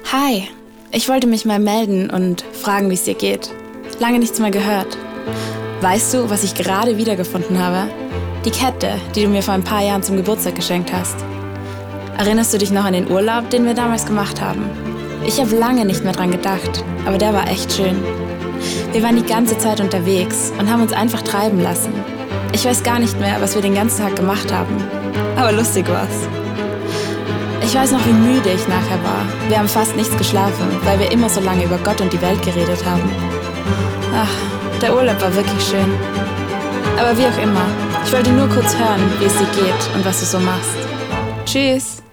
Hi, ich wollte mich mal melden und fragen, wie es dir geht. Lange nichts mehr gehört. Weißt du, was ich gerade wiedergefunden habe? Die Kette, die du mir vor ein paar Jahren zum Geburtstag geschenkt hast. Erinnerst du dich noch an den Urlaub, den wir damals gemacht haben? Ich habe lange nicht mehr dran gedacht, aber der war echt schön. Wir waren die ganze Zeit unterwegs und haben uns einfach treiben lassen. Ich weiß gar nicht mehr, was wir den ganzen Tag gemacht haben, aber lustig war's. Ich weiß noch, wie müde ich nachher war. Wir haben fast nichts geschlafen, weil wir immer so lange über Gott und die Welt geredet haben. Ach, der Urlaub war wirklich schön. Aber wie auch immer, ich wollte nur kurz hören, wie es dir geht und was du so machst. Tschüss!